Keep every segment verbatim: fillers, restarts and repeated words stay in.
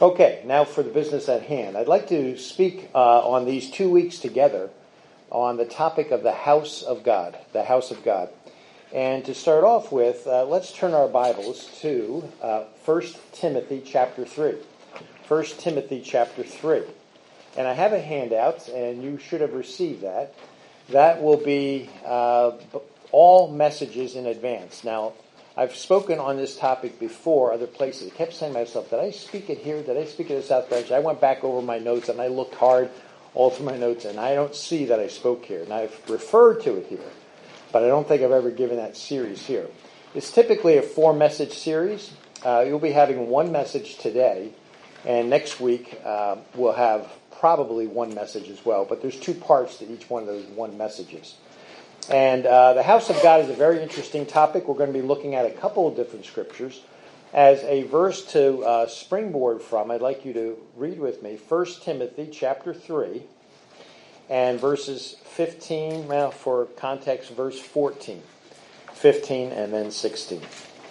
Okay, now for the business at hand. I'd like to speak uh, on these two weeks together on the topic of the house of God, the house of God. And to start off with, uh, let's turn our Bibles to uh, First Timothy chapter three. First Timothy chapter three. And I have a handout, and you should have received that. That will be uh, all messages in advance. Now, I've spoken on this topic before, other places. I kept saying to myself, did I speak it here? Did I speak it at South Branch? I went back over my notes, and I looked hard all through my notes, and I don't see that I spoke here. And I've referred to it here, but I don't think I've ever given that series here. It's typically a four-message series. Uh, you'll be having one message today, and next week uh, we'll have probably one message as well. But there's two parts to each one of those one messages. And uh, the house of God is a very interesting topic. We're going to be looking at a couple of different scriptures. As a verse to uh, springboard from, I'd like you to read with me First Timothy chapter three and verses fifteen, well, for context, verse fourteen. fifteen and then sixteen.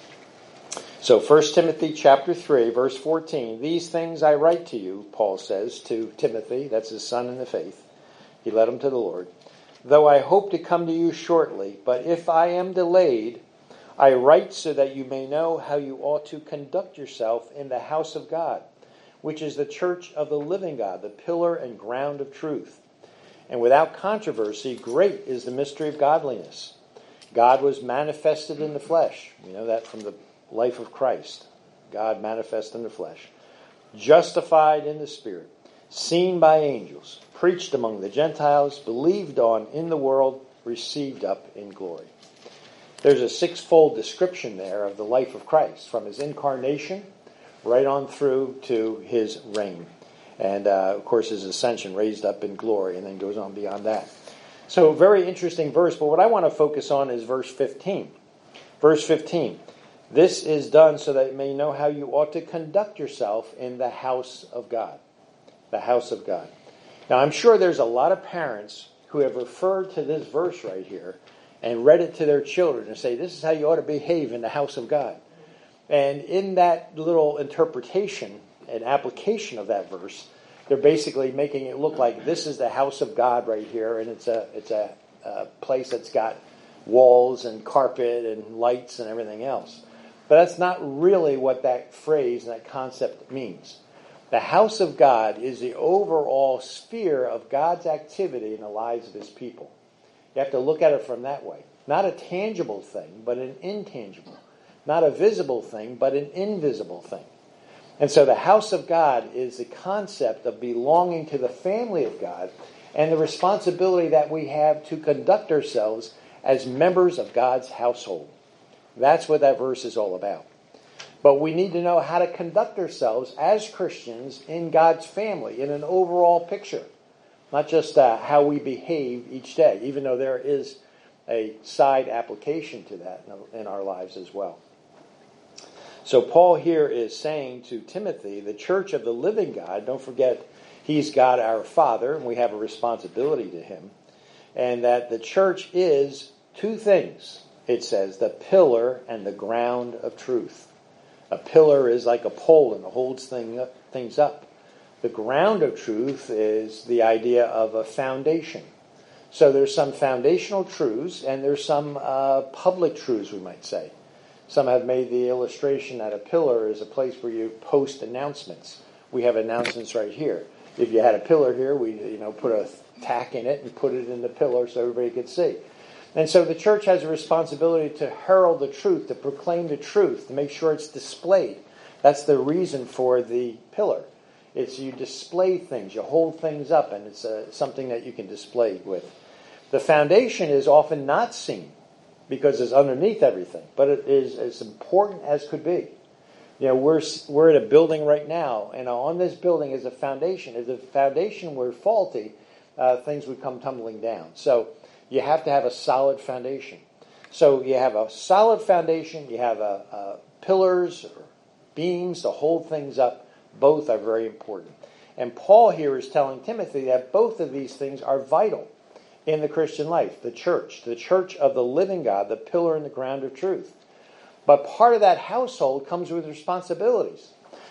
So First Timothy chapter three, verse fourteen. These things I write to you, Paul says to Timothy, that's his son in the faith. He led him to the Lord. Though I hope to come to you shortly, but if I am delayed, I write so that you may know how you ought to conduct yourself in the house of God, which is the church of the living God, the pillar and ground of truth. And without controversy, great is the mystery of godliness. God was manifested in the flesh. You know that from the life of Christ. God manifest in the flesh. Justified in the Spirit. Seen by angels. Preached among the Gentiles, believed on in the world, received up in glory. There's a sixfold description there of the life of Christ, from his incarnation right on through to his reign. And, uh, of course, his ascension, raised up in glory, and then goes on beyond that. So, very interesting verse, but what I want to focus on is verse fifteen. Verse fifteen. This is done so that you may know how you ought to conduct yourself in the house of God. The house of God. Now, I'm sure there's a lot of parents who have referred to this verse right here and read it to their children and say, this is how you ought to behave in the house of God. And in that little interpretation and application of that verse, they're basically making it look like this is the house of God right here, and it's a it's a, a place that's got walls and carpet and lights and everything else. But that's not really what that phrase and that concept means. The house of God is the overall sphere of God's activity in the lives of his people. You have to look at it from that way. Not a tangible thing, but an intangible. Not a visible thing, but an invisible thing. And so the house of God is the concept of belonging to the family of God and the responsibility that we have to conduct ourselves as members of God's household. That's what that verse is all about. But we need to know how to conduct ourselves as Christians in God's family in an overall picture. Not just uh, how we behave each day, even though there is a side application to that in our lives as well. So Paul here is saying to Timothy, the church of the living God, don't forget he's God our Father, and we have a responsibility to him, and that the church is two things, it says, the pillar and the ground of truth. A pillar is like a pole and it holds thing up, things up. The ground of truth is the idea of a foundation. So there's some foundational truths and there's some uh, public truths, we might say. Some have made the illustration that a pillar is a place where you post announcements. We have announcements right here. If you had a pillar here, we you know put a tack in it and put it in the pillar so everybody could see. And so the church has a responsibility to herald the truth, to proclaim the truth, to make sure it's displayed. That's the reason for the pillar. It's you display things, you hold things up, and it's uh, something that you can display with. The foundation is often not seen because it's underneath everything, but it is as important as could be. You know, we're we're at a building right now, and on this building is a foundation. If the foundation were faulty, uh, things would come tumbling down. So you have to have a solid foundation. So you have a solid foundation, you have a, a pillars or beams to hold things up. Both are very important. And Paul here is telling Timothy that both of these things are vital in the Christian life. The church, the church of the living God, the pillar and the ground of truth. But part of that household comes with responsibilities.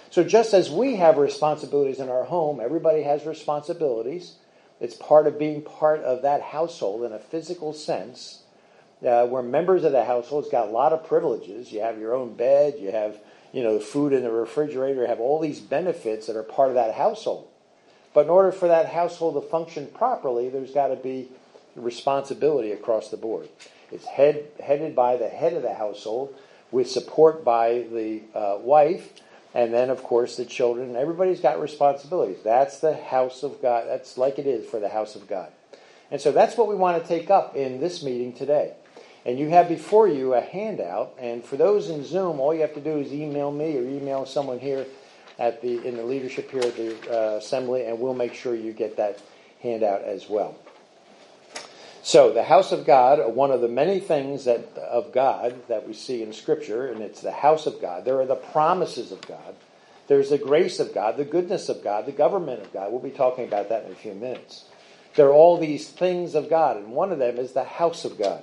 So just as we have responsibilities in our home, everybody has responsibilities. It's part of being part of that household in a physical sense. Uh, we're members of the household. It's got a lot of privileges. You have your own bed. You have, you know, food in the refrigerator. You have all these benefits that are part of that household. But in order for that household to function properly, there's got to be responsibility across the board. It's head, headed by the head of the household with support by the uh, wife, and then, of course, the children. Everybody's got responsibilities. That's the house of God. That's like it is for the house of God. And so that's what we want to take up in this meeting today. And you have before you a handout, and for those in Zoom, all you have to do is email me or email someone here at the in the leadership here at the uh, assembly, and we'll make sure you get that handout as well. So, the house of God, one of the many things that of God that we see in Scripture, and it's the house of God. There are the promises of God. There's the grace of God, the goodness of God, the government of God. We'll be talking about that in a few minutes. There are all these things of God, and one of them is the house of God.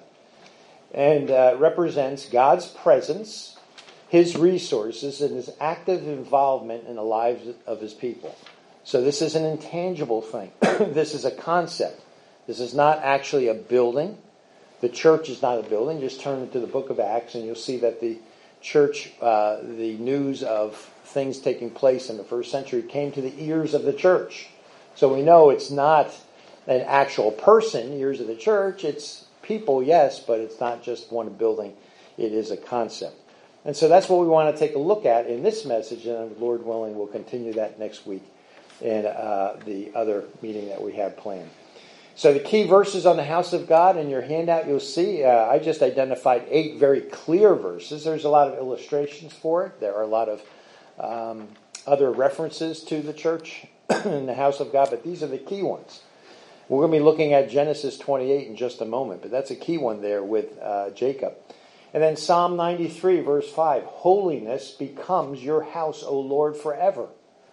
And uh, represents God's presence, His resources, and His active involvement in the lives of His people. So this is an intangible thing. This is a concept. This is not actually a building. The church is not a building. Just turn to the book of Acts and you'll see that the church, uh, the news of things taking place in the first century came to the ears of the church. So we know it's not an actual person, ears of the church. It's people, yes, but it's not just one building. It is a concept. And so that's what we want to take a look at in this message, and Lord willing, we'll continue that next week in uh, the other meeting that we have planned. So the key verses on the house of God in your handout, you'll see, uh, I just identified eight very clear verses. There's a lot of illustrations for it. There are a lot of um, other references to the church in the house of God, but these are the key ones. We're going to be looking at Genesis twenty-eight in just a moment, but that's a key one there with uh, Jacob. And then Psalm ninety-three, verse five, holiness becomes your house, O Lord, forever.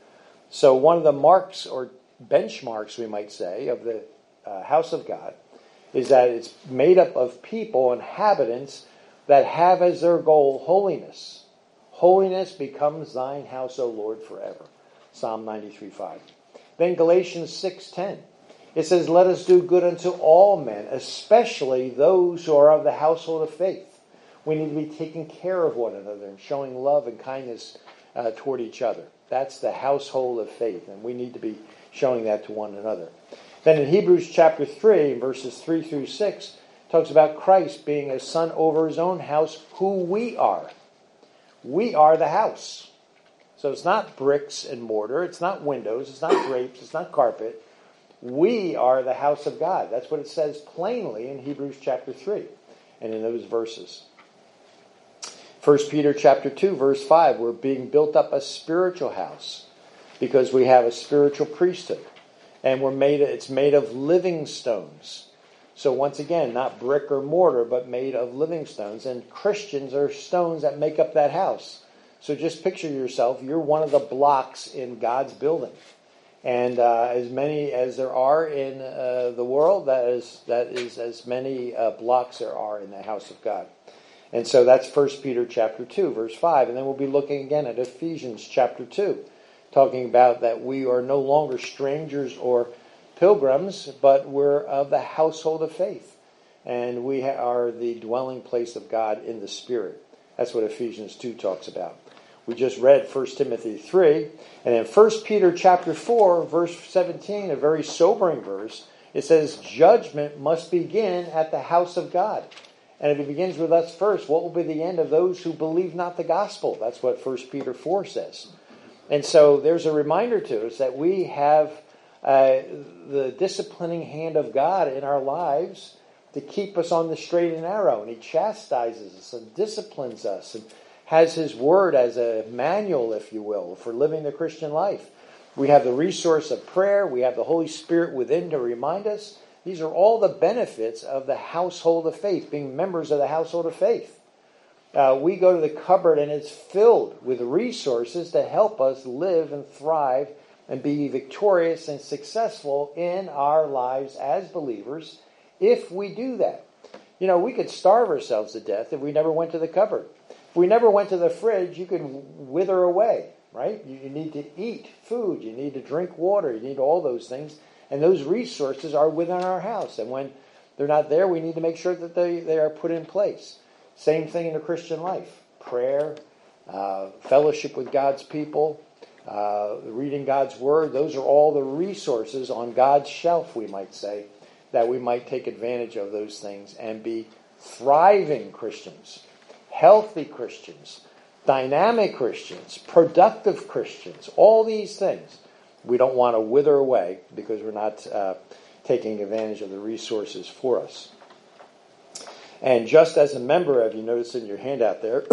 So one of the marks or benchmarks, we might say, of the Uh, house of God is that it's made up of people, inhabitants, that have as their goal holiness. Holiness becomes thine house, O Lord, forever. Psalm ninety-three, five. Then Galatians six, ten. It says, let us do good unto all men, especially those who are of the household of faith. We need to be taking care of one another and showing love and kindness uh, toward each other. That's the household of faith, and we need to be showing that to one another. Then in Hebrews chapter three, verses three through six, talks about Christ being a son over his own house, who we are. We are the house. So it's not bricks and mortar, it's not windows, it's not drapes, it's not carpet. We are the house of God. That's what it says plainly in Hebrews chapter three and in those verses. First Peter chapter two, verse five, we're being built up a spiritual house because we have a spiritual priesthood. And we're made. It's made of living stones. So once again, not brick or mortar, but made of living stones. And Christians are stones that make up that house. So just picture yourself, you're one of the blocks in God's building. And uh, as many as there are in uh, the world, that is that is as many uh, blocks there are in the house of God. And so that's First Peter chapter two, verse five. And then we'll be looking again at Ephesians chapter two. Talking about that we are no longer strangers or pilgrims, but we're of the household of faith. And we are the dwelling place of God in the Spirit. That's what Ephesians two talks about. We just read First Timothy three. And in First Peter chapter four, verse seventeen, a very sobering verse, it says, judgment must begin at the house of God. And if it begins with us first, what will be the end of those who believe not the gospel? That's what First Peter four says. And so there's a reminder to us that we have uh, the disciplining hand of God in our lives to keep us on the straight and narrow. And He chastises us and disciplines us and has His word as a manual, if you will, for living the Christian life. We have the resource of prayer. We have the Holy Spirit within to remind us. These are all the benefits of the household of faith, being members of the household of faith. Uh, we go to the cupboard and it's filled with resources to help us live and thrive and be victorious and successful in our lives as believers if we do that. You know, we could starve ourselves to death if we never went to the cupboard. If we never went to the fridge, you could wither away. right? You, you need to eat food. You need to drink water. You need all those things. And those resources are within our house. And when they're not there, we need to make sure that they, they are put in place. Same thing in the Christian life. Prayer, uh, fellowship with God's people, uh, reading God's Word. Those are all the resources on God's shelf, we might say, that we might take advantage of those things and be thriving Christians, healthy Christians, dynamic Christians, productive Christians, all these things. We don't want to wither away because we're not uh, taking advantage of the resources for us. And just as a member, have you noticed in your handout there,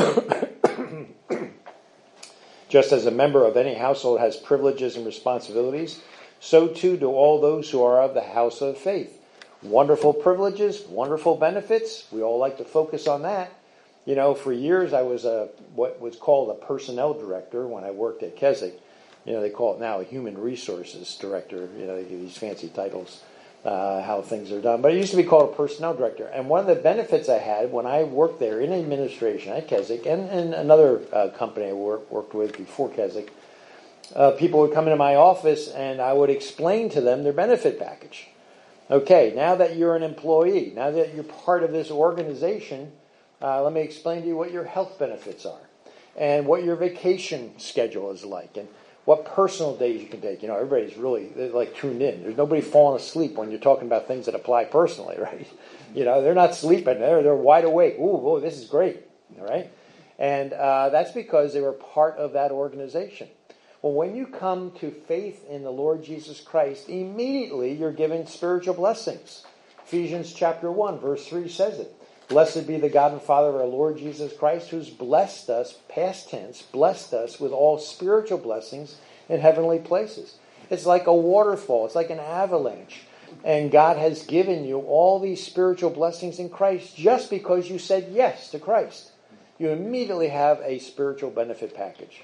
just as a member of any household has privileges and responsibilities, so too do all those who are of the house of faith. Wonderful privileges, wonderful benefits. We all like to focus on that. You know, for years I was a what was called a personnel director when I worked at Keswick. You know, they call it now a human resources director. You know, they give these fancy titles, uh, how things are done. But it used to be called a personnel director. And one of the benefits I had when I worked there in administration at Keswick and, and another uh, company I work, worked with before Keswick, uh, people would come into my office and I would explain to them their benefit package. Okay, now that you're an employee, now that you're part of this organization, uh, let me explain to you what your health benefits are and what your vacation schedule is like and what personal days you can take. You know, everybody's really they're like tuned in. There's nobody falling asleep when you're talking about things that apply personally, right? You know, they're not sleeping. They're, they're wide awake. Ooh, oh, this is great, all right? And uh, that's because they were part of that organization. Well, when you come to faith in the Lord Jesus Christ, immediately you're given spiritual blessings. Ephesians chapter one, verse three says it. Blessed be the God and Father of our Lord Jesus Christ, who's blessed us, past tense, blessed us with all spiritual blessings in heavenly places. It's like a waterfall. It's like an avalanche. And God has given you all these spiritual blessings in Christ just because you said yes to Christ. You immediately have a spiritual benefit package.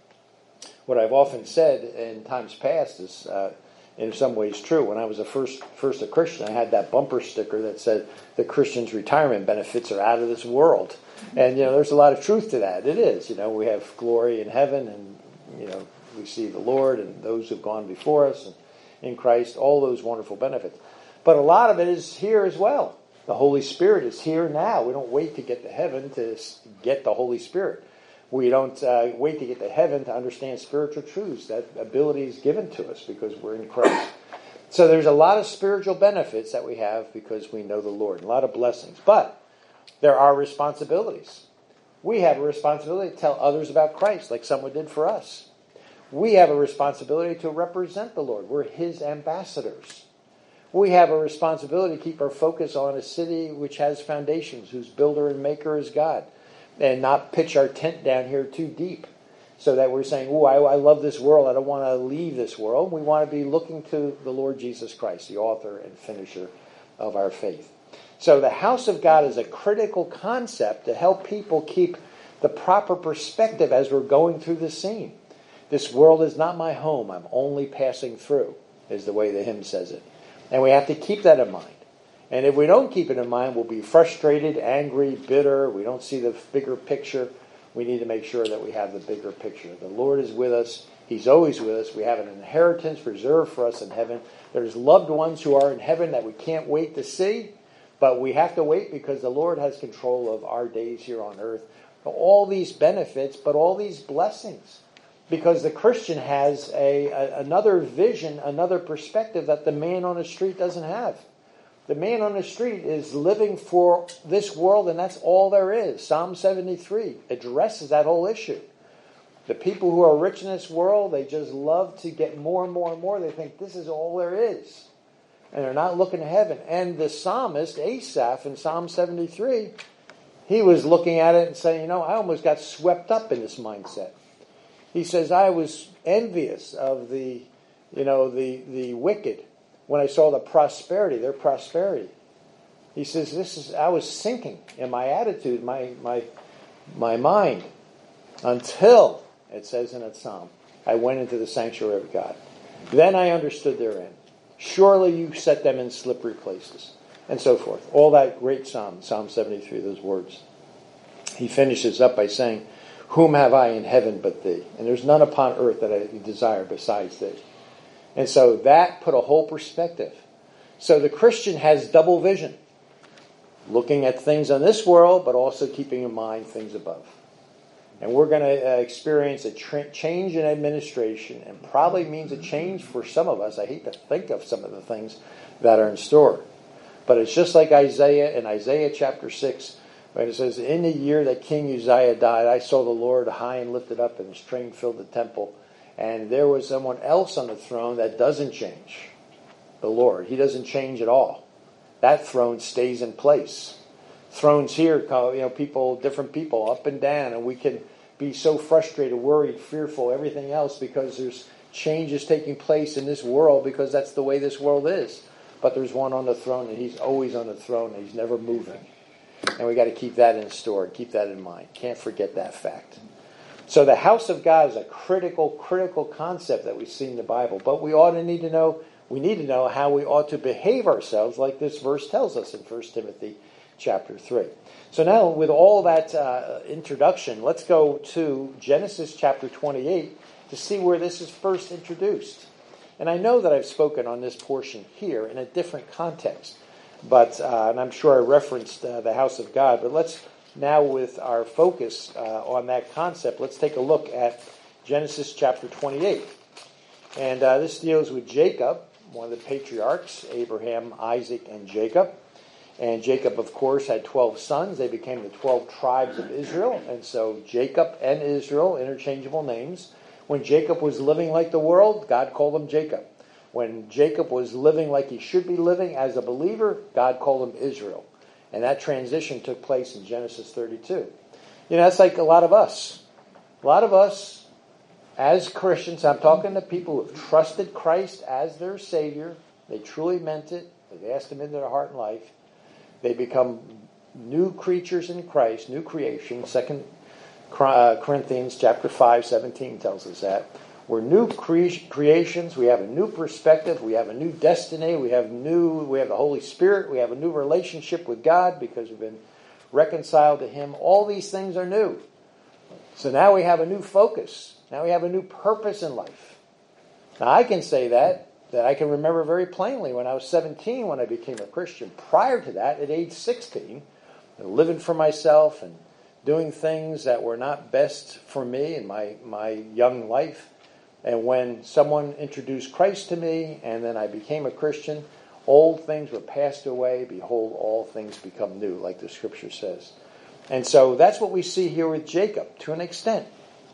What I've often said in times past is, uh, in some ways, true. When I was a first first a Christian, I had that bumper sticker that said the Christian's retirement benefits are out of this world. And, you know, there's a lot of truth to that. It is. You know, we have glory in heaven and, you know, we see the Lord and those who've gone before us and in Christ, all those wonderful benefits. But a lot of it is here as well. The Holy Spirit is here now. We don't wait to get to heaven to get the Holy Spirit. We don't uh, wait to get to heaven to understand spiritual truths. That ability is given to us because we're in Christ. So there's a lot of spiritual benefits that we have because we know the Lord. A lot of blessings. But there are responsibilities. We have a responsibility to tell others about Christ like someone did for us. We have a responsibility to represent the Lord. We're His ambassadors. We have a responsibility to keep our focus on a city which has foundations, whose builder and maker is God. And not pitch our tent down here too deep so that we're saying, oh, I, I love this world. I don't want to leave this world. We want to be looking to the Lord Jesus Christ, the author and finisher of our faith. So the house of God is a critical concept to help people keep the proper perspective as we're going through the scene. This world is not my home. I'm only passing through, is the way the hymn says it. And we have to keep that in mind. And if we don't keep it in mind, we'll be frustrated, angry, bitter. We don't see the bigger picture. We need to make sure that we have the bigger picture. The Lord is with us. He's always with us. We have an inheritance reserved for us in heaven. There's loved ones who are in heaven that we can't wait to see. But we have to wait because the Lord has control of our days here on earth. All these benefits, but all these blessings. Because the Christian has a, a another vision, another perspective that the man on the street doesn't have. The man on the street is living for this world, and that's all there is. Psalm seventy-three addresses that whole issue. The people who are rich in this world, they just love to get more and more and more. They think this is all there is. And they're not looking to heaven. And the psalmist, Asaph, in Psalm seventy-three, he was looking at it and saying, you know, I almost got swept up in this mindset. He says, I was envious of the, you know, the, the wicked when I saw the prosperity, their prosperity. He says, this is, I was sinking in my attitude, my, my, my mind, until, it says in that psalm, I went into the sanctuary of God. Then I understood their end. Surely you set them in slippery places. And so forth. All that great psalm, Psalm seventy-three, those words. He finishes up by saying, Whom have I in heaven but thee? And there's none upon earth that I desire besides thee. And so that put a whole perspective. So the Christian has double vision. Looking at things on this world, but also keeping in mind things above. And we're going to uh, experience a tra- change in administration, and probably means a change for some of us. I hate to think of some of the things that are in store. But it's just like Isaiah in Isaiah chapter six, when it says, in the year that King Uzziah died, I saw the Lord high and lifted up, and his train filled the temple. And there was someone else on the throne that doesn't change. The Lord. He doesn't change at all. That throne stays in place. Thrones here, you know, people, different people, up and down, and we can be so frustrated, worried, fearful, everything else, because there's changes taking place in this world, because that's the way this world is. But there's one on the throne, and he's always on the throne, and he's never moving. And we got to keep that in store, keep that in mind. Can't forget that fact. So the house of God is a critical, critical concept that we see in the Bible. But we ought to need to know, we need to know how we ought to behave ourselves, like this verse tells us in First Timothy chapter three. So now, with all that uh, introduction, let's go to Genesis chapter twenty-eight to see where this is first introduced. And I know that I've spoken on this portion here in a different context, but uh, and I'm sure I referenced uh, the house of God. But let's now, with our focus uh, on that concept, let's take a look at Genesis chapter twenty-eight. And uh, this deals with Jacob, one of the patriarchs, Abraham, Isaac, and Jacob. And Jacob, of course, had twelve sons. They became the twelve tribes of Israel. And so Jacob and Israel, interchangeable names. When Jacob was living like the world, God called him Jacob. When Jacob was living like he should be living as a believer, God called him Israel. And that transition took place in Genesis thirty-two. You know, that's like a lot of us. A lot of us, as Christians, I'm talking to people who have trusted Christ as their Savior. They truly meant it. They've asked him into their heart and life. They become new creatures in Christ, new creation. Second Corinthians chapter five, seventeen tells us that. We're new cre- creations. We have a new perspective. We have a new destiny. We have new. We have the Holy Spirit. We have a new relationship with God because we've been reconciled to Him. All these things are new. So now we have a new focus. Now we have a new purpose in life. Now I can say that. that I can remember very plainly when I was seventeen when I became a Christian. Prior to that, at age sixteen, living for myself and doing things that were not best for me in my, my young life. And when someone introduced Christ to me and then I became a Christian, old things were passed away. Behold, all things become new, like the scripture says. And so that's what we see here with Jacob to an extent.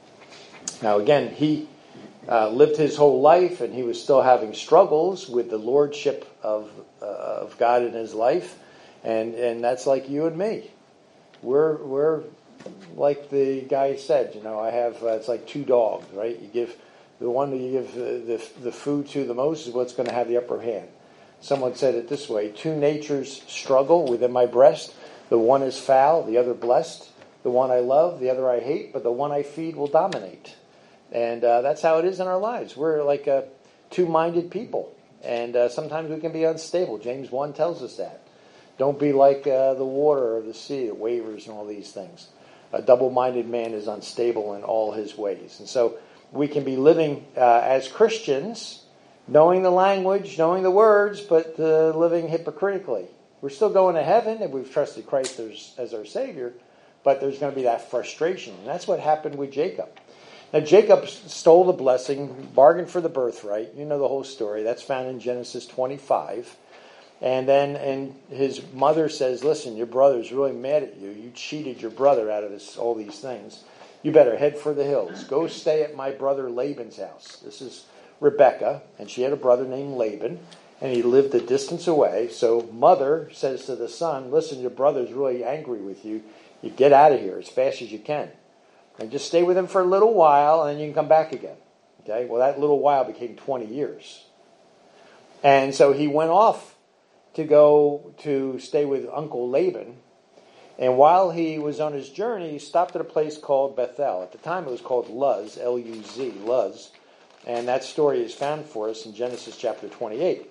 Now again, he Uh, lived his whole life, and he was still having struggles with the lordship of uh, of God in his life, and and that's like you and me. We're we're like the guy said, you know, I have uh, it's like two dogs, right? You give the one that you give the, the the food to the most is what's going to have the upper hand. Someone said it this way: two natures struggle within my breast. The one is foul, the other blessed. The one I love, the other I hate, but the one I feed will dominate. And uh, that's how it is in our lives. We're like uh, two-minded people. And uh, sometimes we can be unstable. James one tells us that. Don't be like uh, the water or the sea that wavers and all these things. A double-minded man is unstable in all his ways. And so we can be living uh, as Christians, knowing the language, knowing the words, but uh, living hypocritically. We're still going to heaven if we've trusted Christ as, as our Savior, but there's going to be that frustration. And that's what happened with Jacob. Now, Jacob stole the blessing, bargained for the birthright. You know the whole story. That's found in Genesis twenty-five. And then and his mother says, listen, your brother's really mad at you. You cheated your brother out of this, all these things. You better head for the hills. Go stay at my brother Laban's house. This is Rebekah, and she had a brother named Laban, and he lived a distance away. So mother says to the son, listen, your brother's really angry with you. You get out of here as fast as you can. And just stay with him for a little while, and then you can come back again. Okay? Well, that little while became twenty years. And so he went off to go to stay with Uncle Laban. And while he was on his journey, he stopped at a place called Bethel. At the time, it was called Luz, L U Z, Luz. And that story is found for us in Genesis chapter twenty-eight.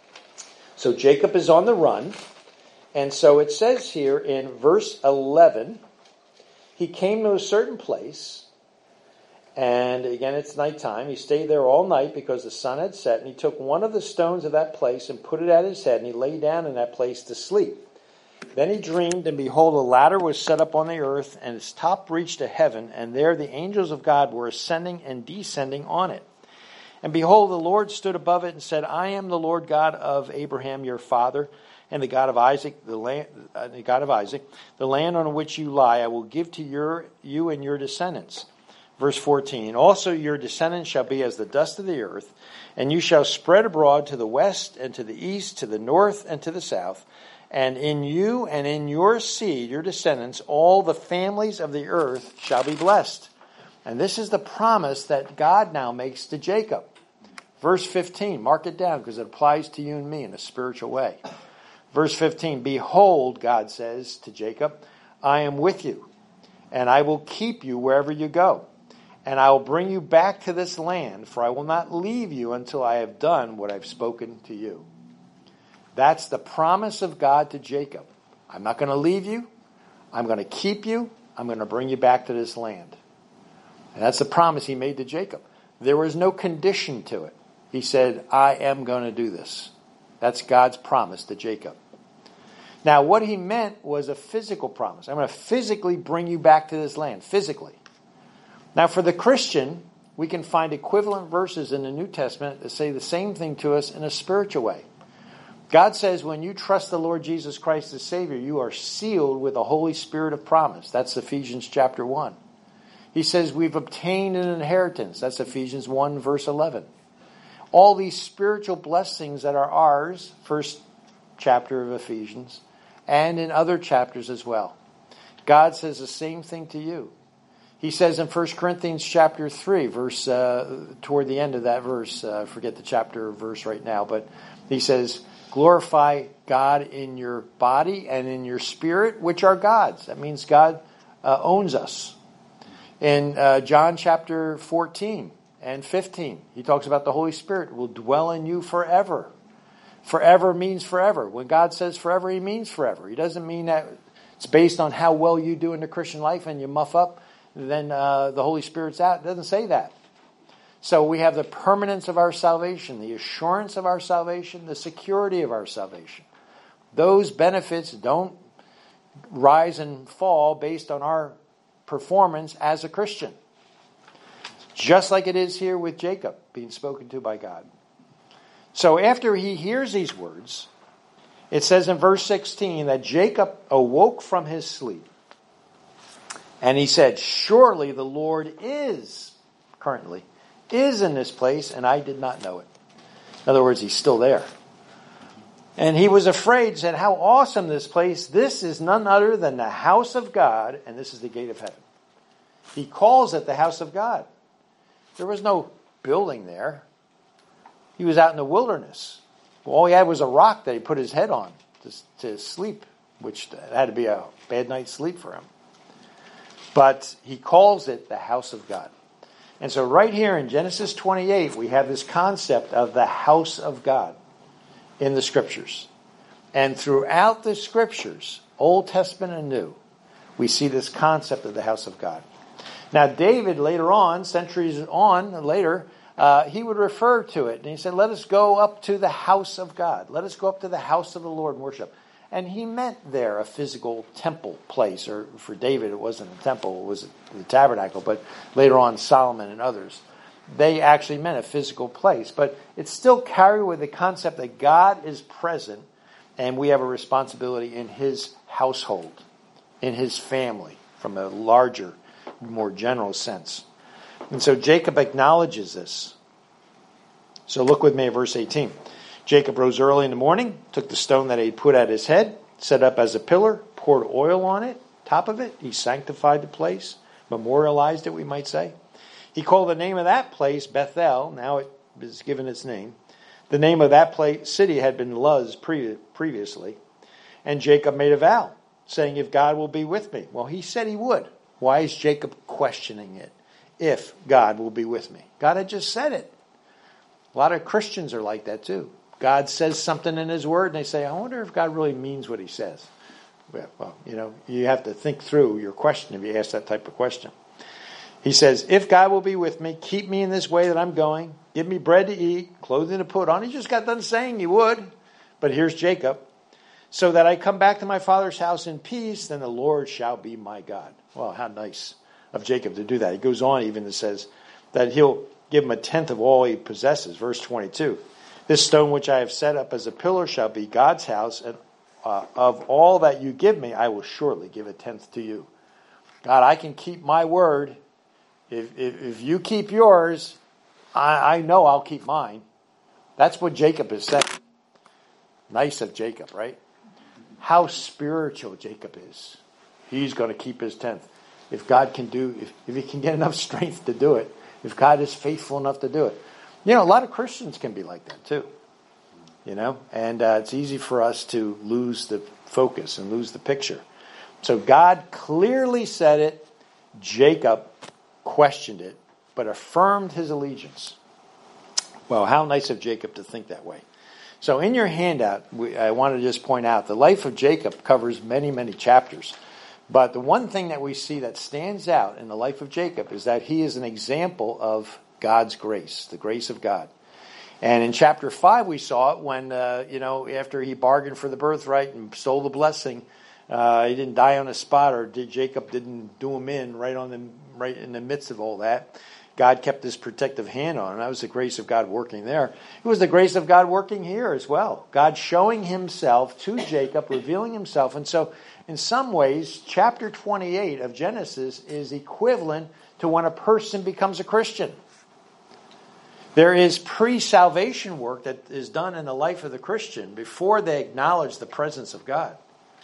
So Jacob is on the run. And so it says here in verse eleven, he came to a certain place, and again it's nighttime. He stayed there all night because the sun had set, and he took one of the stones of that place and put it at his head, and he lay down in that place to sleep. Then he dreamed, and behold, a ladder was set up on the earth, and its top reached to heaven, and there the angels of God were ascending and descending on it. And behold, the Lord stood above it and said, I am the Lord God of Abraham your father, and the God of Isaac, the land, uh, the God of Isaac, the land on which you lie, I will give to your you and your descendants. Verse fourteen, also your descendants shall be as the dust of the earth, and you shall spread abroad to the west and to the east, to the north and to the south. And in you and in your seed, your descendants, all the families of the earth shall be blessed. And this is the promise that God now makes to Jacob. Verse fifteen, mark it down because it applies to you and me in a spiritual way. Verse fifteen, behold, God says to Jacob, I am with you, and I will keep you wherever you go. And I will bring you back to this land, for I will not leave you until I have done what I've spoken to you. That's the promise of God to Jacob. I'm not going to leave you. I'm going to keep you. I'm going to bring you back to this land. And that's the promise he made to Jacob. There was no condition to it. He said, I am going to do this. That's God's promise to Jacob. Now, what he meant was a physical promise. I'm going to physically bring you back to this land, physically. Now, for the Christian, we can find equivalent verses in the New Testament that say the same thing to us in a spiritual way. God says when you trust the Lord Jesus Christ as Savior, you are sealed with the Holy Spirit of promise. That's Ephesians chapter one. He says we've obtained an inheritance. That's Ephesians one verse eleven. All these spiritual blessings that are ours, first chapter of Ephesians, and in other chapters as well. God says the same thing to you. He says in First Corinthians chapter three, verse uh, toward the end of that verse, uh, I forget the chapter or verse right now, but he says, glorify God in your body and in your spirit, which are God's. That means God uh, owns us. In uh, John chapter fourteen and fifteen, he talks about the Holy Spirit will dwell in you forever. Forever means forever. When God says forever, he means forever. He doesn't mean that it's based on how well you do in the Christian life and you muff up, then uh, the Holy Spirit's out. It doesn't say that. So we have the permanence of our salvation, the assurance of our salvation, the security of our salvation. Those benefits don't rise and fall based on our performance as a Christian. Just like it is here with Jacob being spoken to by God. So after he hears these words, it says in verse sixteen that Jacob awoke from his sleep. And he said, surely the Lord is, currently, is in this place, and I did not know it. In other words, he's still there. And he was afraid, said, how awesome this place. This is none other than the house of God, and this is the gate of heaven. He calls it the house of God. There was no building there. He was out in the wilderness. All he had was a rock that he put his head on to, to sleep, which had to be a bad night's sleep for him. But he calls it the house of God. And so right here in Genesis twenty-eight, we have this concept of the house of God in the Scriptures. And throughout the Scriptures, Old Testament and New, we see this concept of the house of God. Now David later on, centuries on later, uh, he would refer to it. And he said, let us go up to the house of God. Let us go up to the house of the Lord and worship. And he meant there a physical temple place. Or for David, it wasn't a temple, it was the tabernacle. But later on, Solomon and others, they actually meant a physical place. But it's still carried with the concept that God is present and we have a responsibility in his household, in his family, from a larger, more general sense. And so Jacob acknowledges this. So look with me at verse eighteen. Jacob rose early in the morning, took the stone that he had put at his head, set up as a pillar, poured oil on it, top of it. He sanctified the place, memorialized it, we might say. He called the name of that place Bethel. Now it is given its name. The name of that place, city had been Luz pre- previously. And Jacob made a vow, saying, if God will be with me. Well, he said he would. Why is Jacob questioning it? If God will be with me. God had just said it. A lot of Christians are like that too. God says something in his word and they say, I wonder if God really means what he says. Well, you know, you have to think through your question if you ask that type of question. He says, if God will be with me, keep me in this way that I'm going, give me bread to eat, clothing to put on. He just got done saying he would. But here's Jacob. So that I come back to my father's house in peace, then the Lord shall be my God. Well, how nice of Jacob to do that. He goes on even and says that he'll give him a tenth of all he possesses. Verse twenty-two. This stone which I have set up as a pillar shall be God's house, and uh, of all that you give me, I will surely give a tenth to you. God, I can keep my word. If, if, if you keep yours, I, I know I'll keep mine. That's what Jacob is saying. Nice of Jacob, right? How spiritual Jacob is. He's going to keep his tenth. If God can do, if, if he can get enough strength to do it, if God is faithful enough to do it. You know, a lot of Christians can be like that too. You know, and uh, it's easy for us to lose the focus and lose the picture. So God clearly said it. Jacob questioned it, but affirmed his allegiance. Well, how nice of Jacob to think that way. So in your handout, we, I want to just point out, the life of Jacob covers many, many chapters. But the one thing that we see that stands out in the life of Jacob is that he is an example of God's grace, the grace of God. And in chapter five, we saw it when, uh, you know, after he bargained for the birthright and stole the blessing, uh, he didn't die on the spot, or did Jacob didn't do him in right on the right in the midst of all that. God kept his protective hand on him. That was the grace of God working there. It was the grace of God working here as well. God showing himself to Jacob, revealing himself. And so, in some ways, chapter twenty-eight of Genesis is equivalent to when a person becomes a Christian. There is pre-salvation work that is done in the life of the Christian before they acknowledge the presence of God.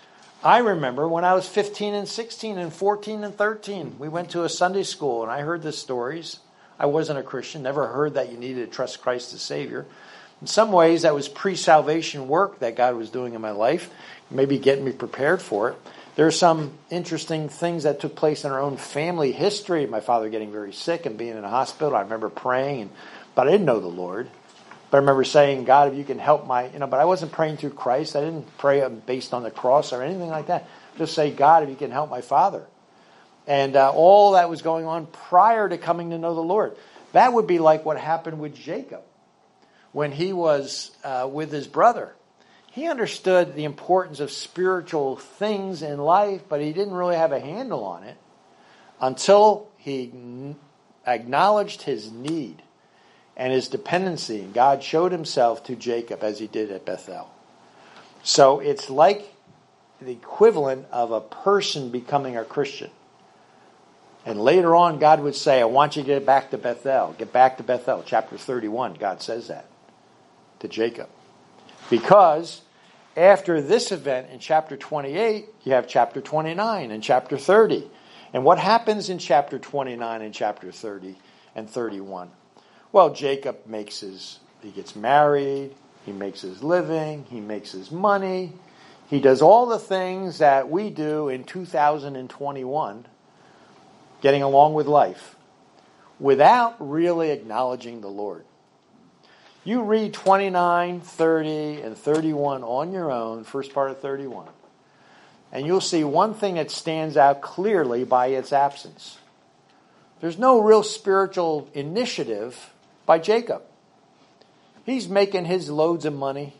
I remember when I was fifteen and sixteen and fourteen and thirteen, we went to a Sunday school and I heard the stories. I wasn't a Christian, never heard that you needed to trust Christ as Savior. In some ways, that was pre-salvation work that God was doing in my life, maybe getting me prepared for it. There are some interesting things that took place in our own family history. My father getting very sick and being in a hospital. I remember praying, and, but I didn't know the Lord. But I remember saying, God, if you can help my, you know, but I wasn't praying through Christ. I didn't pray based on the cross or anything like that. Just say, God, if you can help my father. And uh, all that was going on prior to coming to know the Lord. That would be like what happened with Jacob when he was uh, with his brother. He understood the importance of spiritual things in life, but he didn't really have a handle on it until he acknowledged his need and his dependency. And God showed himself to Jacob as he did at Bethel. So it's like the equivalent of a person becoming a Christian. And later on, God would say, I want you to get back to Bethel. Get back to Bethel. Chapter thirty-one, God says that to Jacob. Because after this event in chapter twenty-eight, you have chapter twenty-nine and chapter thirty. And what happens in chapter twenty-nine and chapter thirty and thirty-one? Well, Jacob makes his, he gets married, he makes his living, he makes his money. He does all the things that we do in two thousand twenty-one, getting along with life, without really acknowledging the Lord. You read twenty-nine, thirty, and thirty-one on your own, first part of thirty-one, and you'll see one thing that stands out clearly by its absence. There's no real spiritual initiative by Jacob. He's making his loads of money,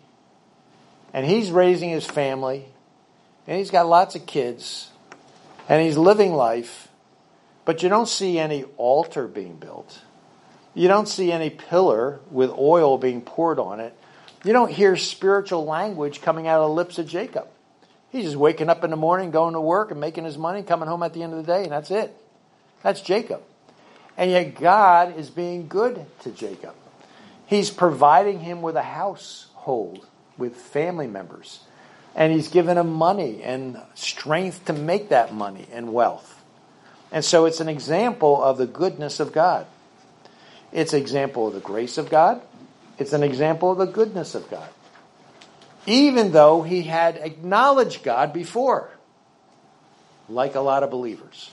and he's raising his family, and he's got lots of kids, and he's living life, but you don't see any altar being built. You don't see any pillar with oil being poured on it. You don't hear spiritual language coming out of the lips of Jacob. He's just waking up in the morning, going to work and making his money, coming home at the end of the day, and that's it. That's Jacob. And yet God is being good to Jacob. He's providing him with a household, with family members. And he's given him money and strength to make that money and wealth. And so it's an example of the goodness of God. It's an example of the grace of God. It's an example of the goodness of God. Even though he had acknowledged God before, like a lot of believers.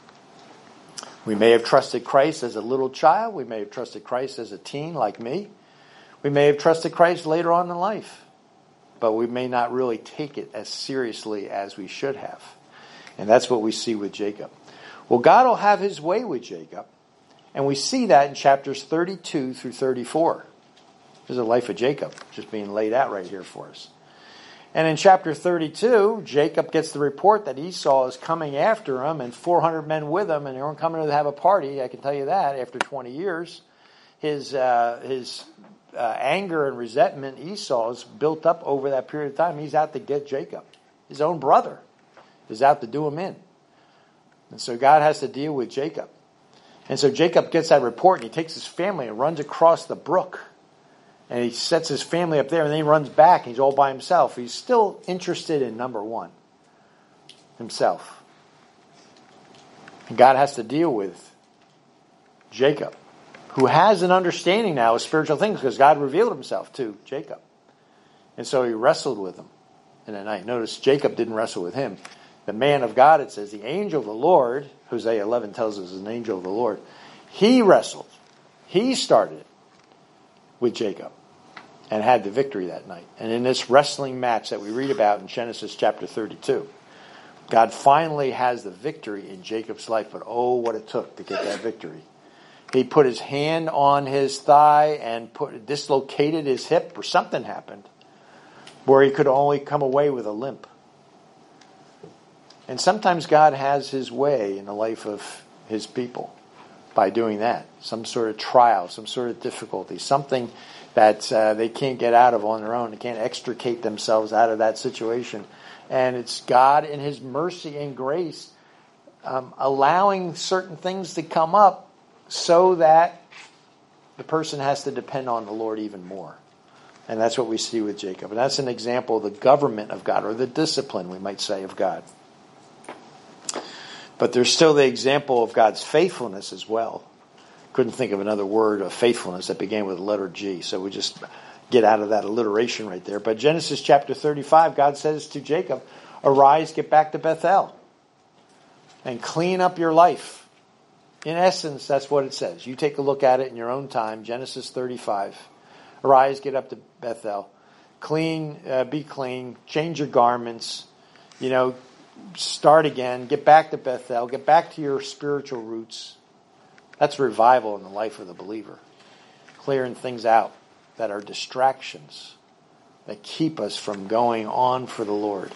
We may have trusted Christ as a little child. We may have trusted Christ as a teen like me. We may have trusted Christ later on in life. but we may not really take it as seriously as we should have. And that's what we see with Jacob. Well, God will have his way with Jacob. And we see that in chapters thirty-two through thirty-four. There's a life of Jacob just being laid out right here for us. And in chapter thirty-two, Jacob gets the report that Esau is coming after him and four hundred men with him, and they weren't coming to have a party, I can tell you that, after twenty years. His uh, his uh, anger and resentment, Esau, is built up over that period of time. He's out to get Jacob. His own brother is out to do him in. And so God has to deal with Jacob. And so Jacob gets that report, and he takes his family and runs across the brook. And he sets his family up there, and then he runs back, and he's all by himself. He's still interested in number one, himself. And God has to deal with Jacob, who has an understanding now of spiritual things because God revealed himself to Jacob. And so he wrestled with him in the night. Notice Jacob didn't wrestle with him. The man of God, it says, the angel of the Lord, Hosea eleven tells us is an angel of the Lord, he wrestled. He started it with Jacob and had the victory that night. And in this wrestling match that we read about in Genesis chapter thirty-two, God finally has the victory in Jacob's life, but oh, what it took to get that victory. He put his hand on his thigh and put dislocated his hip, or something happened, where he could only come away with a limp. And sometimes God has his way in the life of his people by doing that. Some sort of trial, some sort of difficulty, something that uh, they can't get out of on their own. They can't extricate themselves out of that situation. And it's God in his mercy and grace um, allowing certain things to come up so that the person has to depend on the Lord even more. And that's what we see with Jacob. And that's an example of the government of God, or the discipline, we might say, of God. But there's still the example of God's faithfulness as well. Couldn't think of another word of faithfulness that began with the letter G. So we just get out of that alliteration right there. But Genesis chapter thirty-five, God says to Jacob, arise, get back to Bethel, and clean up your life. In essence, that's what it says. You take a look at it in your own time. Genesis thirty-five. Arise, get up to Bethel. Clean, uh, be clean. Change your garments. You know, start again. Get back to Bethel. Get back to your spiritual roots. That's revival in the life of the believer. Clearing things out that are distractions that keep us from going on for the Lord.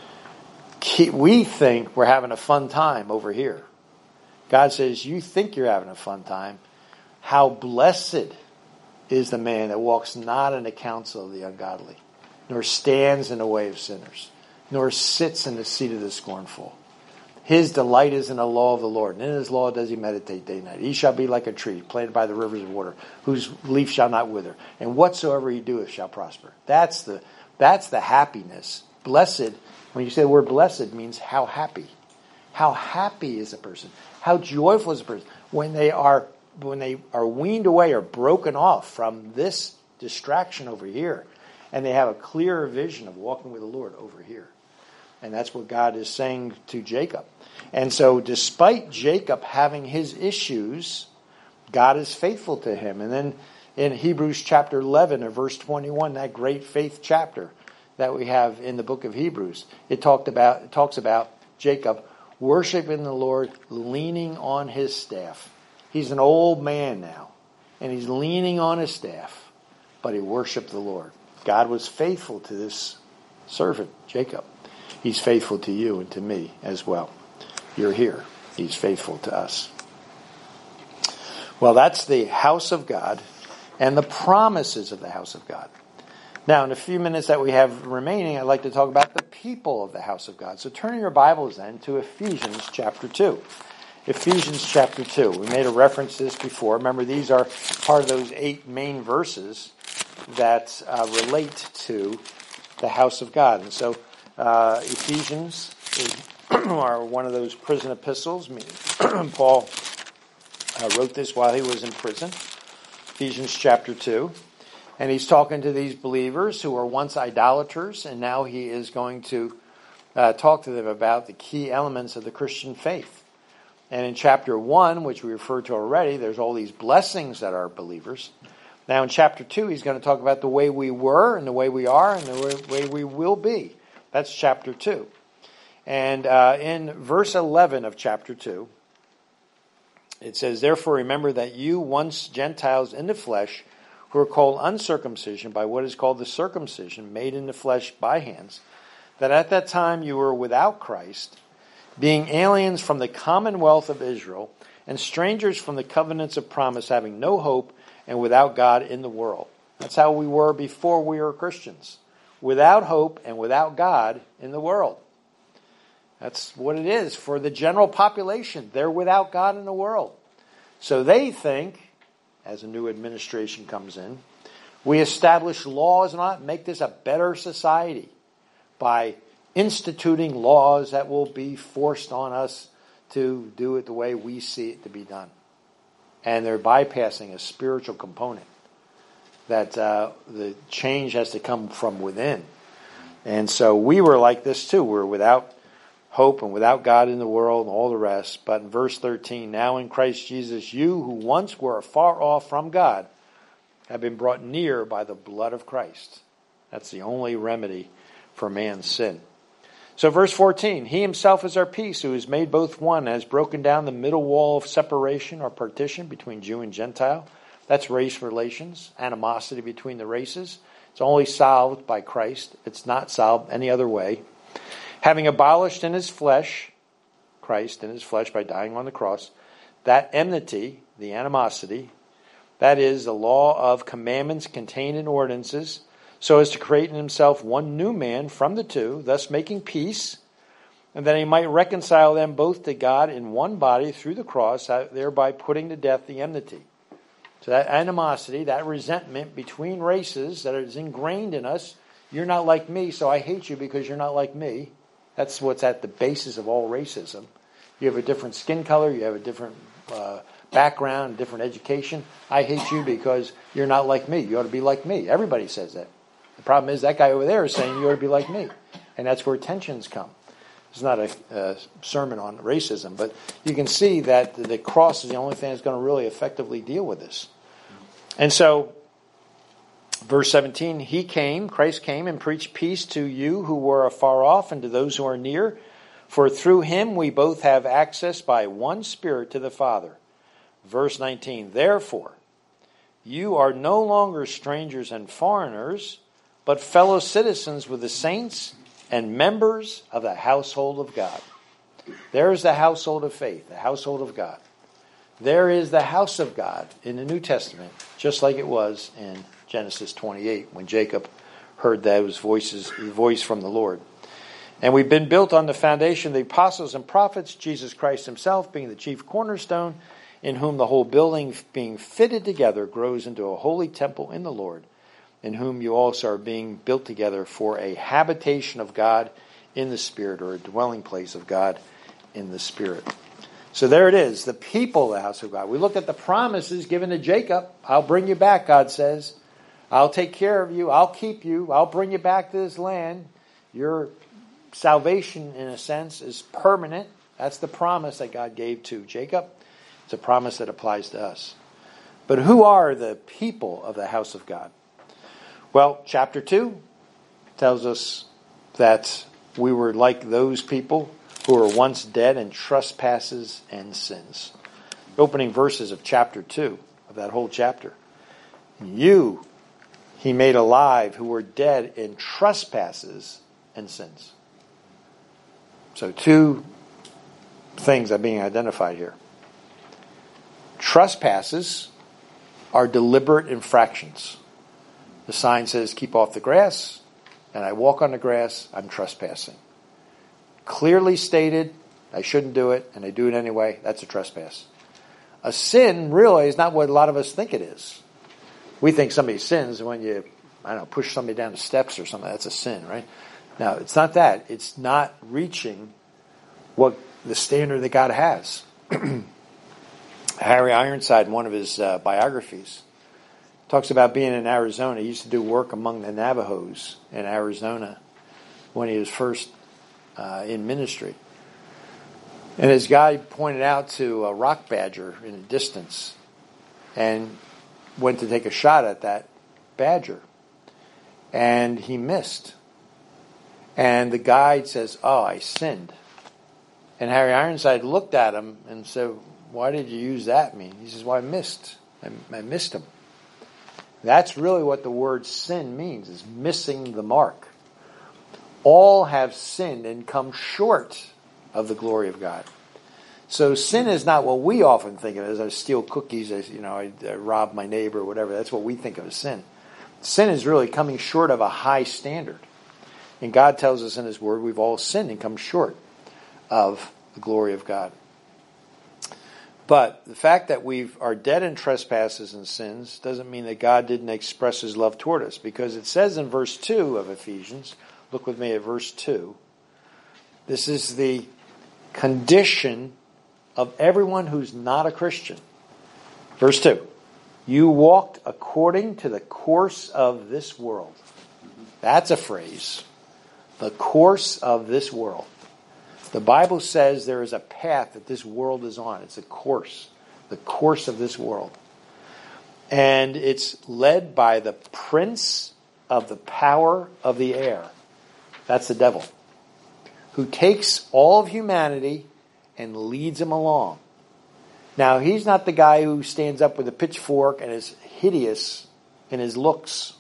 Keep, we think we're having a fun time over here. God says, you think you're having a fun time. How blessed is the man that walks not in the counsel of the ungodly, nor stands in the way of sinners, nor sits in the seat of the scornful. His delight is in the law of the Lord, and in his law does he meditate day and night. He shall be like a tree planted by the rivers of water, whose leaf shall not wither, and whatsoever he doeth shall prosper. That's the that's the happiness. Blessed, when you say the word blessed, means how happy. How happy is a person? How joyful is a person when they are when they are weaned away or broken off from this distraction over here, and they have a clearer vision of walking with the Lord over here. And that's what God is saying to Jacob. And so despite Jacob having his issues, God is faithful to him. And then in Hebrews chapter eleven or verse twenty-one, that great faith chapter that we have in the book of Hebrews, it talked about it talks about Jacob worshiping the Lord, leaning on his staff. He's an old man now, and he's leaning on his staff, but he worshiped the Lord. God was faithful to this servant, Jacob. He's faithful to you and to me as well. You're here. He's faithful to us. Well, that's the house of God and the promises of the house of God. Now, in the few minutes that we have remaining, I'd like to talk about the people of the house of God. So turn your Bibles then to Ephesians chapter two. Ephesians chapter two. We made a reference to this before. Remember, these are part of those eight main verses that uh, relate to the house of God. And so uh, Ephesians is are one of those prison epistles. Paul uh, wrote this while he was in prison. Ephesians chapter two. And he's talking to these believers who were once idolaters, and now he is going to uh, talk to them about the key elements of the Christian faith. And in chapter one, which we referred to already, there's all these blessings that are believers. Now in chapter two, he's going to talk about the way we were and the way we are and the way we will be. That's chapter two. And uh, in verse eleven of chapter two, it says, "Therefore remember that you once Gentiles in the flesh, who are called uncircumcision by what is called the circumcision, made in the flesh by hands, that at that time you were without Christ, being aliens from the commonwealth of Israel, and strangers from the covenants of promise, having no hope, and without God in the world." That's how we were before we were Christians. Without hope and without God in the world. That's what it is for the general population. They're without God in the world. So they think, as a new administration comes in, we establish laws and not make this a better society by instituting laws that will be forced on us to do it the way we see it to be done. And they're bypassing a spiritual component, that uh, the change has to come from within. And so we were like this too. We're without hope and without God in the world and all the rest. But in verse thirteen, "Now in Christ Jesus, you who once were far off from God have been brought near by the blood of Christ." That's the only remedy for man's sin. So verse fourteen, "He himself is our peace, who has made both one, and has broken down the middle wall of separation or partition between Jew and Gentile." That's race relations, animosity between the races. It's only solved by Christ. It's not solved any other way. "Having abolished in his flesh," Christ in his flesh by dying on the cross, "that enmity," the animosity, that is, the law of commandments contained in ordinances, so as to create in himself one new man from the two, thus making peace, and that he might reconcile them both to God in one body through the cross, thereby putting to death the enmity. So that animosity, that resentment between races that is ingrained in us, you're not like me, so I hate you because you're not like me. That's what's at the basis of all racism. You have a different skin color, you have a different uh, background, different education. I hate you because you're not like me. You ought to be like me. Everybody says that. The problem is that guy over there is saying you ought to be like me. And that's where tensions come. It's not a, a sermon on racism, but you can see that the cross is the only thing that's going to really effectively deal with this. And so, verse seventeen, "He came," Christ came, "and preached peace to you who were afar off and to those who are near. For through him we both have access by one Spirit to the Father." Verse nineteen, "Therefore, you are no longer strangers and foreigners, but fellow citizens with the saints and members of the household of God." There's the household of faith, the household of God. There is the house of God in the New Testament, just like it was in Genesis twenty-eight when Jacob heard those voices, the voice from the Lord. "And we've been built on the foundation of the apostles and prophets, Jesus Christ himself being the chief cornerstone, in whom the whole building being fitted together grows into a holy temple in the Lord, in whom you also are being built together for a habitation of God in the Spirit," or a dwelling place of God in the Spirit. So there it is, the people of the house of God. We looked at the promises given to Jacob. I'll bring you back, God says. I'll take care of you. I'll keep you. I'll bring you back to this land. Your salvation, in a sense, is permanent. That's the promise that God gave to Jacob. It's a promise that applies to us. But who are the people of the house of God? Well, chapter two tells us that we were like those people who were once dead in trespasses and sins. The opening verses of chapter two, of that whole chapter. "You he made alive who were dead in trespasses and sins." So two things are being identified here. Trespasses are deliberate infractions. The sign says, "Keep off the grass," and I walk on the grass, I'm trespassing. Clearly stated, I shouldn't do it, and I do it anyway, that's a trespass. A sin really is not what a lot of us think it is. We think somebody sins when you, I don't know, push somebody down the steps or something, that's a sin, right? Now, it's not that. It's not reaching what the standard that God has. Harry Ironside, in one of his uh, biographies, talks about being in Arizona. He used to do work among the Navajos in Arizona when he was first uh, in ministry. And his guide pointed out to a rock badger in the distance. And went to take a shot at that badger, and he missed. And the guide says, "Oh, I sinned." And Harry Ironside looked at him and said, "Why did you use that mean?" He says, "Well, I missed. I, I missed him." That's really what the word sin means, is missing the mark. All have sinned and come short of the glory of God. So sin is not what we often think of as I steal cookies, as you know, I, I rob my neighbor or whatever. That's what we think of as sin. Sin is really coming short of a high standard. And God tells us in His Word we've all sinned and come short of the glory of God. But the fact that we are dead in trespasses and sins doesn't mean that God didn't express His love toward us, because it says in verse two of Ephesians, look with me at verse two, this is the condition of everyone who's not a Christian. Verse two, you walked according to the course of this world. That's a phrase. The course of this world. The Bible says there is a path that this world is on. It's a course. The course of this world. And it's led by the prince of the power of the air. That's the devil. Who takes all of humanity and leads them along. Now, he's not the guy who stands up with a pitchfork and is hideous in his looks.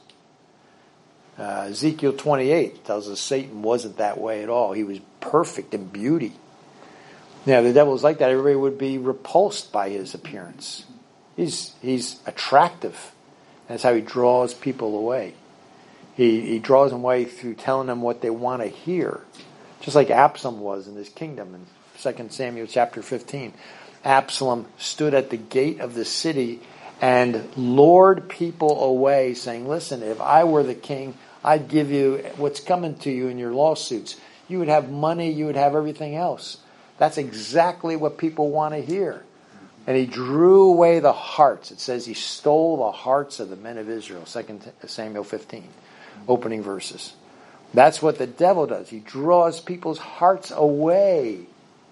Uh, Ezekiel twenty-eight tells us Satan wasn't that way at all. He was perfect in beauty. Now, the devil's like that. Everybody would be repulsed by his appearance. He's he's attractive. That's how he draws people away. He he draws them away through telling them what they want to hear. Just like Absalom was in his kingdom in Second Samuel chapter fifteen. Absalom stood at the gate of the city and lured people away, saying, listen, if I were the king, I'd give you what's coming to you in your lawsuits. You would have money, you would have everything else. That's exactly what people want to hear. And he drew away the hearts. It says he stole the hearts of the men of Israel. Second Samuel fifteen, opening verses. That's what the devil does. He draws people's hearts away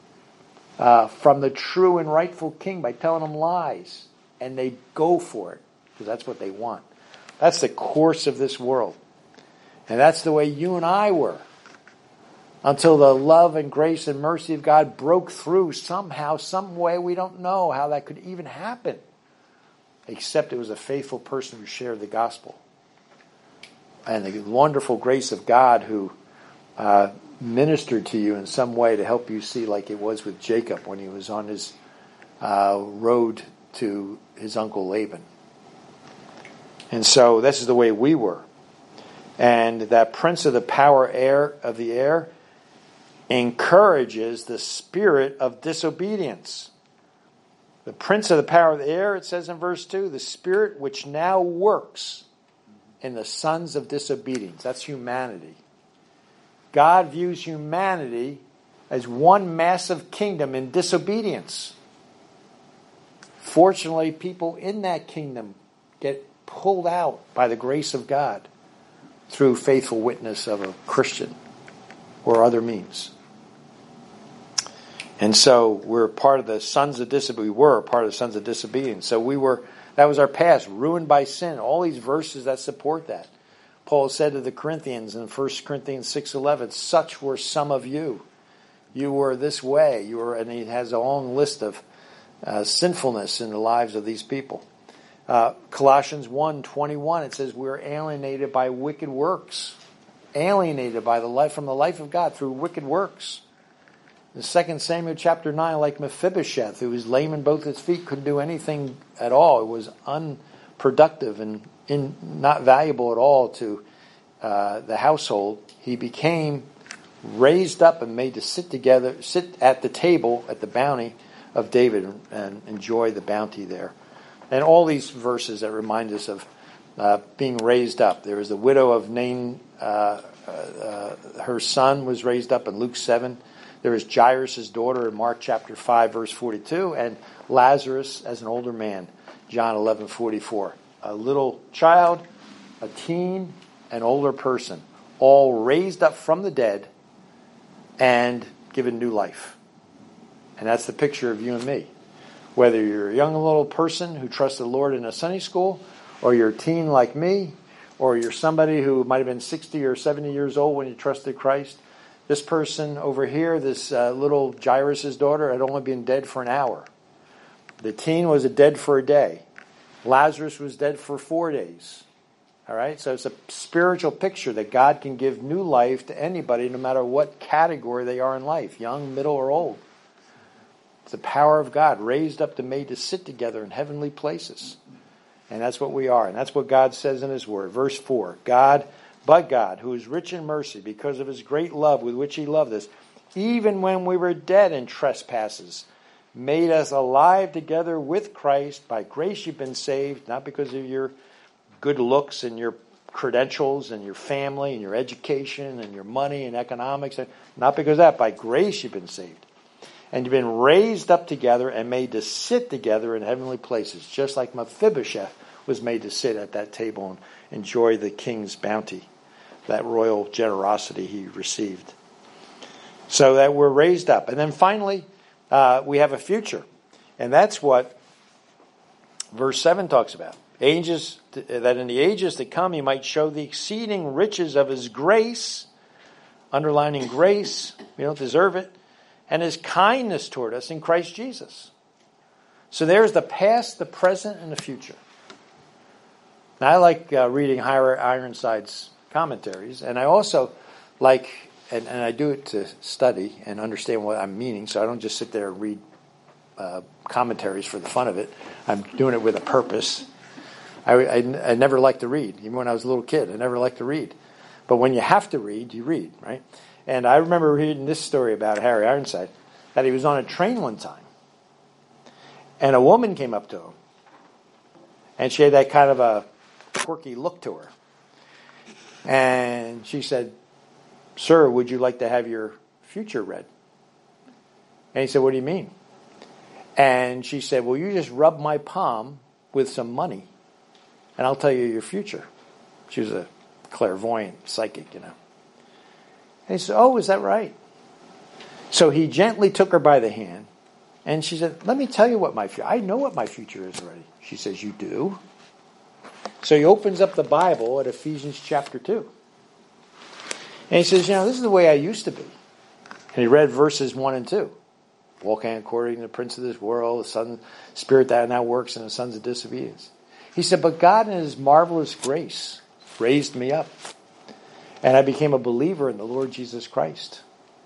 uh, from the true and rightful king by telling them lies. And they go for it, because that's what they want. That's the course of this world. And that's the way you and I were. Until the love and grace and mercy of God broke through somehow, some way. We don't know how that could even happen. Except it was a faithful person who shared the gospel. And the wonderful grace of God who uh, ministered to you in some way to help you see, like it was with Jacob when he was on his uh, road to his uncle Laban. And so this is the way we were. And that prince of the power air of the air encourages the spirit of disobedience. The prince of the power of the air, it says in verse two, the spirit which now works in the sons of disobedience. That's humanity. God views humanity as one massive kingdom in disobedience. Fortunately, people in that kingdom get pulled out by the grace of God through faithful witness of a Christian or other means. And so we're part of the sons of disobedience. We were part of the sons of disobedience. So we were, that was our past, ruined by sin. All these verses that support that. Paul said to the Corinthians in First Corinthians six eleven, such were some of you. You were this way. You were, and he has a long list of Uh, sinfulness in the lives of these people. Uh, Colossians one twenty-one, it says we're alienated by wicked works. Alienated by the life from the life of God through wicked works. In Second Samuel chapter nine, like Mephibosheth, who was lame in both his feet, couldn't do anything at all. It was unproductive and in, not valuable at all to uh, the household. He became raised up and made to sit together, sit at the table at the bounty of David and enjoy the bounty there. And all these verses that remind us of uh, being raised up. There was the widow of Nain, uh, uh, her son was raised up in Luke seven. There was Jairus' daughter in Mark chapter five, verse forty-two, and Lazarus as an older man, John eleven forty-four. A little child, a teen, an older person, all raised up from the dead and given new life. And that's the picture of you and me. Whether you're a young little person who trusts the Lord in a Sunday school, or you're a teen like me, or you're somebody who might have been sixty or seventy years old when you trusted Christ. This person over here, this uh, little Jairus' daughter, had only been dead for an hour. The teen was dead for a day. Lazarus was dead for four days. All right, so it's a spiritual picture that God can give new life to anybody, no matter what category they are in life, young, middle, or old. It's the power of God, raised up and made to sit together in heavenly places. And that's what we are, and that's what God says in His Word. Verse four, God, but God, who is rich in mercy, because of His great love with which He loved us, even when we were dead in trespasses, made us alive together with Christ. By grace you've been saved, not because of your good looks and your credentials and your family and your education and your money and economics. Not because of that. By grace you've been saved. And you've been raised up together and made to sit together in heavenly places, just like Mephibosheth was made to sit at that table and enjoy the king's bounty, that royal generosity he received. So that we're raised up. And then finally, uh, we have a future. And that's what verse seven talks about. Ages, that in the ages to come He might show the exceeding riches of His grace, underlining grace, we don't deserve it, and His kindness toward us in Christ Jesus. So there's the past, the present, and the future. Now I like uh, reading Howard Ironside's commentaries, and I also like, and, and I do it to study and understand what I'm meaning, so I don't just sit there and read uh, commentaries for the fun of it. I'm doing it with a purpose. I, I, I never liked to read, even when I was a little kid. I never liked to read. But when you have to read, you read, right? And I remember reading this story about Harry Ironside, that he was on a train one time, and a woman came up to him, and she had that kind of a quirky look to her. And she said, "Sir, would you like to have your future read?" And he said, "What do you mean?" And she said, "Well, you just rub my palm with some money, and I'll tell you your future." She was a clairvoyant psychic, you know. And he said, "Oh, is that right?" So he gently took her by the hand, and she said, "Let me tell you what my future, I know what my future is already." She says, "You do?" So he opens up the Bible at Ephesians chapter two. And he says, "You know, this is the way I used to be." And he read verses one and two. "Walking according to the prince of this world, the son, spirit that now works in the sons of disobedience." He said, "But God in His marvelous grace raised me up, and I became a believer in the Lord Jesus Christ.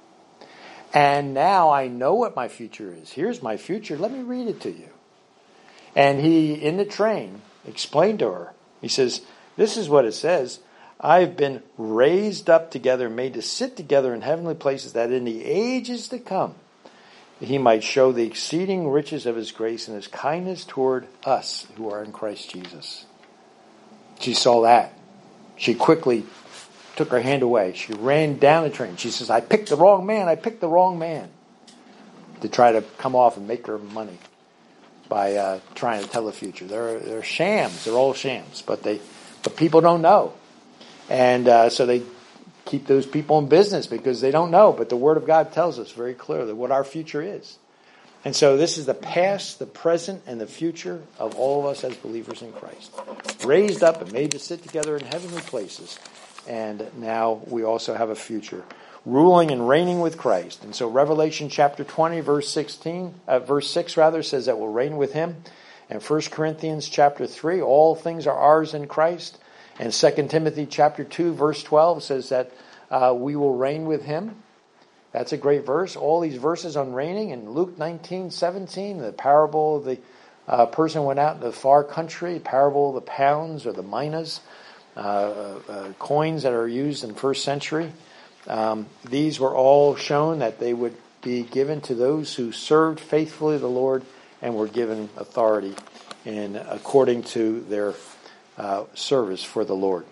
And now I know what my future is. Here's my future. Let me read it to you." And he, in the train, explained to her. He says, "This is what it says. I've been raised up together, made to sit together in heavenly places, that in the ages to come He might show the exceeding riches of His grace and His kindness toward us who are in Christ Jesus." She saw that. She quickly took her hand away. She ran down the train. She says, "I picked the wrong man. I picked the wrong man." To try to come off and make her money by uh, trying to tell the future. They're, they're shams. They're all shams. But they, but people don't know. And uh, so they keep those people in business because they don't know. But the Word of God tells us very clearly what our future is. And so this is the past, the present, and the future of all of us as believers in Christ. Raised up and made to sit together in heavenly places. And now we also have a future. Ruling and reigning with Christ. And so Revelation chapter twenty, verse sixteen, uh, verse six rather, says that we'll reign with Him. And First Corinthians chapter three, all things are ours in Christ. And Second Timothy chapter two, verse twelve says that uh, we will reign with Him. That's a great verse. All these verses on reigning. And Luke nineteen, seventeen, the parable of the uh, person who went out in the far country, parable of the pounds or the minas, uh, uh, coins that are used in first century. Um, these were all shown that they would be given to those who served faithfully the Lord and were given authority in according to their uh, service for the Lord.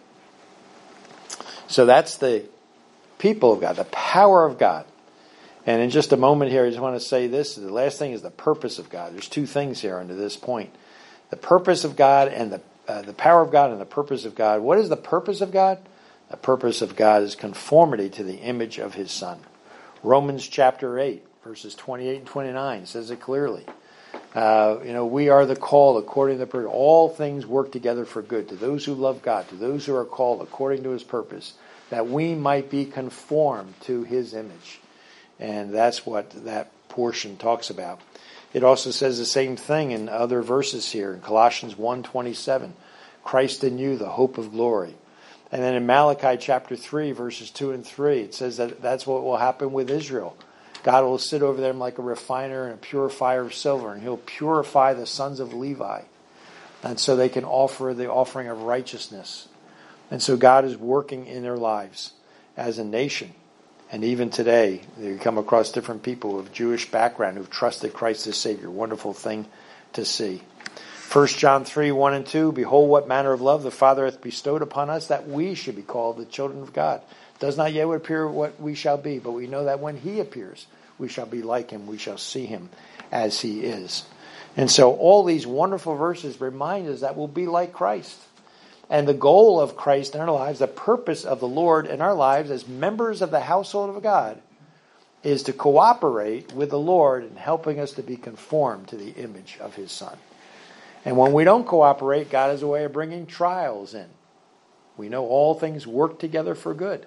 So that's the people of God, the power of God. And in just a moment here, I just want to say this. The last thing is the purpose of God. There's two things here under this point. The purpose of God and the uh, the power of God and the purpose of God. What is the purpose of God? The purpose of God is conformity to the image of His Son. Romans chapter eight, verses twenty-eight and twenty-nine says it clearly. Uh, you know, we are the called according to the purpose. All things work together for good to those who love God, to those who are called according to his purpose, that we might be conformed to his image. And that's what that portion talks about. It also says the same thing in other verses here. In Colossians one twenty-seven, Christ in you, the hope of glory. And then in Malachi chapter three, verses two and three, it says that that's what will happen with Israel. God will sit over them like a refiner and a purifier of silver, and he'll purify the sons of Levi. And so they can offer the offering of righteousness. And so God is working in their lives as a nation. And even today, you come across different people of Jewish background who've trusted Christ as Savior. Wonderful thing to see. First John three, one and two, behold what manner of love the Father hath bestowed upon us, that we should be called the children of God. It does not yet appear what we shall be, but we know that when he appears, we shall be like him, we shall see him as he is. And so all these wonderful verses remind us that we'll be like Christ. And the goal of Christ in our lives, the purpose of the Lord in our lives as members of the household of God, is to cooperate with the Lord in helping us to be conformed to the image of his Son. And when we don't cooperate, God has a way of bringing trials in. We know all things work together for good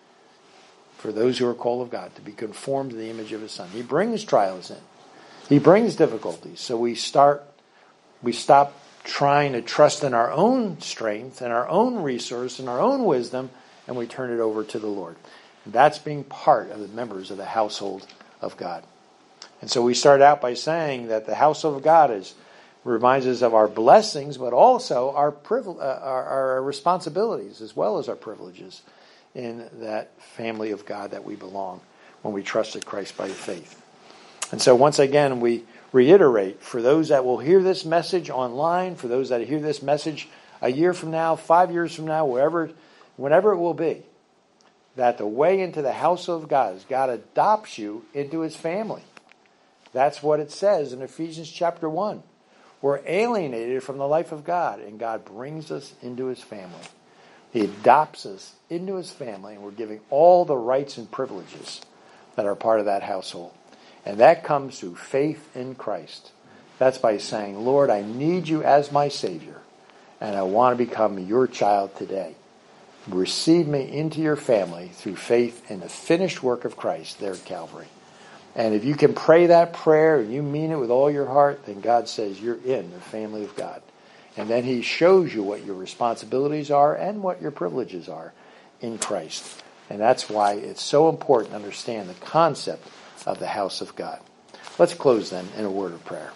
for those who are called of God, to be conformed to the image of his Son. He brings trials in. He brings difficulties. So we start, we stop trying to trust in our own strength and our own resource and our own wisdom, and we turn it over to the Lord. And that's being part of the members of the household of God. And so we start out by saying that the household of God is reminds us of our blessings, but also our, privile, uh, our, our responsibilities as well as our privileges in that family of God that we belong when we trusted Christ by faith. And so once again, we reiterate, for those that will hear this message online, for those that hear this message a year from now, five years from now, wherever, whenever it will be, that the way into the house of God is God adopts you into his family. That's what it says in Ephesians chapter one. We're alienated from the life of God, and God brings us into his family. He adopts us into his family, and we're giving all the rights and privileges that are part of that household. And that comes through faith in Christ. That's by saying, Lord, I need you as my Savior, and I want to become your child today. Receive me into your family through faith in the finished work of Christ there at Calvary. And if you can pray that prayer and you mean it with all your heart, then God says you're in the family of God. And then he shows you what your responsibilities are and what your privileges are in Christ. And that's why it's so important to understand the concept of the house of God. Let's close then in a word of prayer.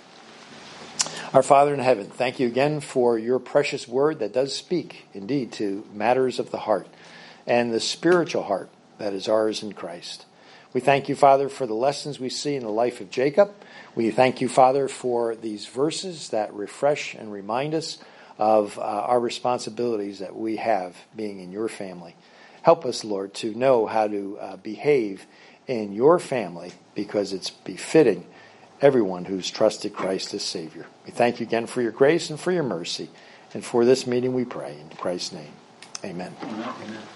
Our Father in heaven, thank you again for your precious word that does speak indeed to matters of the heart and the spiritual heart that is ours in Christ. We thank you, Father, for the lessons we see in the life of Jacob. We thank you, Father, for these verses that refresh and remind us of uh, our responsibilities that we have being in your family. Help us, Lord, to know how to uh, behave in your family because it's befitting everyone who's trusted Christ as Savior. We thank you again for your grace and for your mercy. And for this meeting we pray in Christ's name. Amen. Amen.